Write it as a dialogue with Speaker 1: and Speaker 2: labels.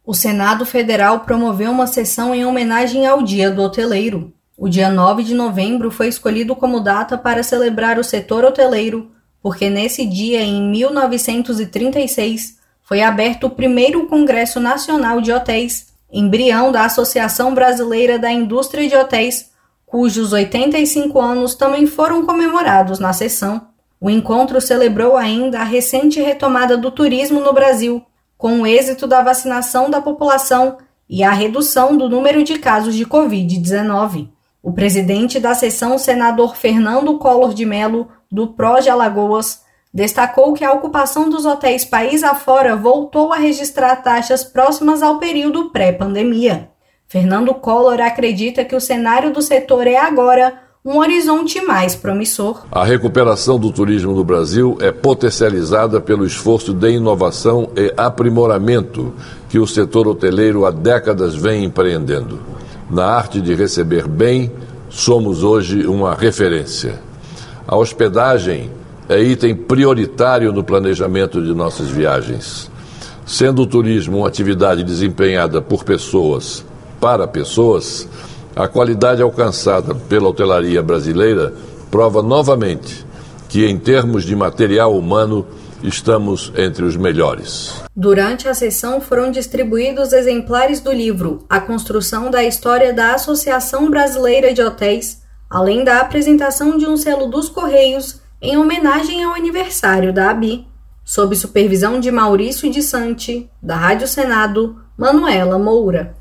Speaker 1: O Senado Federal promoveu uma sessão em homenagem ao Dia do Hoteleiro. O dia 9 de novembro foi escolhido como data para celebrar o setor hoteleiro, porque nesse dia, em 1936, foi aberto o primeiro Congresso Nacional de Hotéis, embrião da Associação Brasileira da Indústria de Hotéis, cujos 85 anos também foram comemorados na sessão. O encontro celebrou ainda a recente retomada do turismo no Brasil, com o êxito da vacinação da população e a redução do número de casos de Covid-19. O presidente da sessão, senador Fernando Collor de Mello, do PRO de Alagoas, destacou que a ocupação dos hotéis país afora voltou a registrar taxas próximas ao período pré-pandemia. Fernando Collor acredita que o cenário do setor é agora um horizonte mais promissor.
Speaker 2: A recuperação do turismo no Brasil é potencializada pelo esforço de inovação e aprimoramento que o setor hoteleiro há décadas vem empreendendo. Na arte de receber bem, somos hoje uma referência. A hospedagem é item prioritário no planejamento de nossas viagens. Sendo o turismo uma atividade desempenhada por pessoas, para pessoas, a qualidade alcançada pela hotelaria brasileira prova novamente que, em termos de material humano, estamos entre os melhores.
Speaker 1: Durante a sessão foram distribuídos exemplares do livro A Construção da História da Associação Brasileira de Hotéis, além da apresentação de um selo dos Correios em homenagem ao aniversário da ABI, sob supervisão de Maurício de Santi, da Rádio Senado, Manuela Moura.